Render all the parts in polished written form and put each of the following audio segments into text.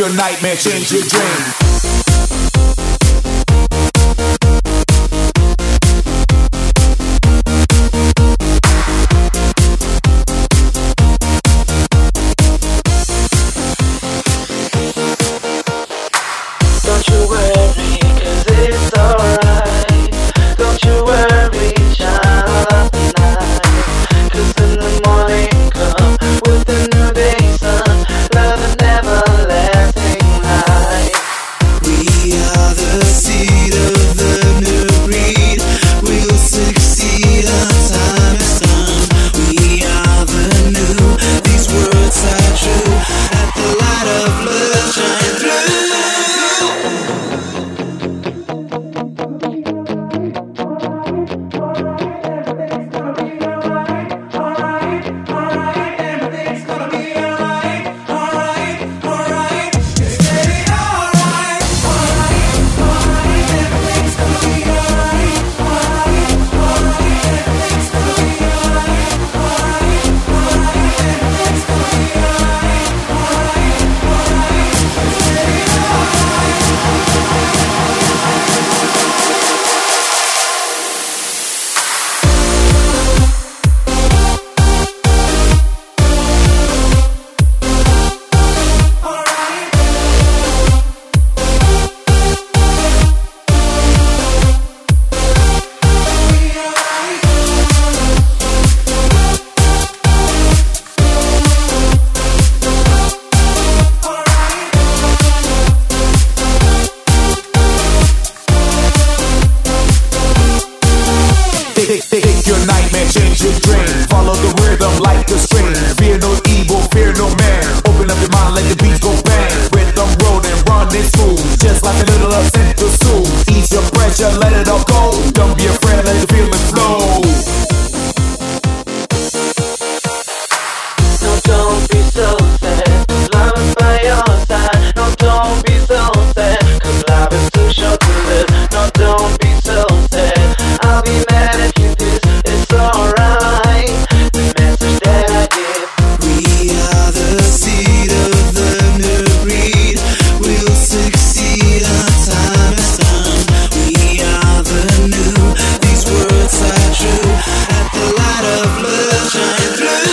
your nightmare, change your dream. Don't you worry, 'cause it's alright. Don't you worry, child of the night. 'Cause in the morning come with the new day sun, love and everlasting light. We are the seed of the new breed. We'll succeed, our time is done. We are the new, these words are true. Let the light of love shine through. Take your nightmare, change your dream. Follow the rhythm like a stream. Fear no evil, fear no man. Open up your mind, let the beats go bang. Rhythm road and run it smooth, just like a little upset to soothe. Ease your pressure, let it all go. Don't be afraid, let the feeling flow. No, don't be so sad, 'cause love is by your side. No, don't be so sad, 'cause life is too short to live. No, don't be so sad, I'll be mad if you diss. It's alright, the message that I give. We are the seed of the new breed. We'll succeed, our time is done. We are the new, these words are true. Let the light of love shine through.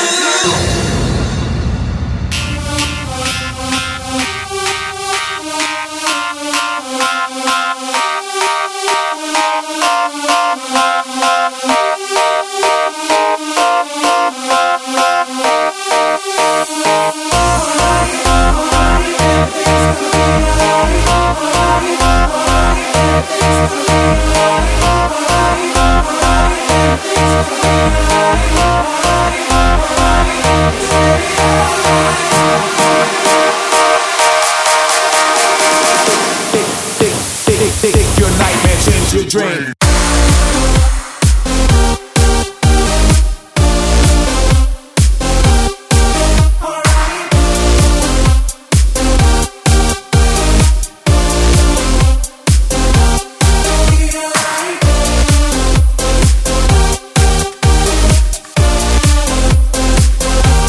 Take your nightmare, change your dream.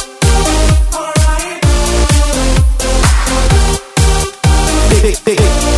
Take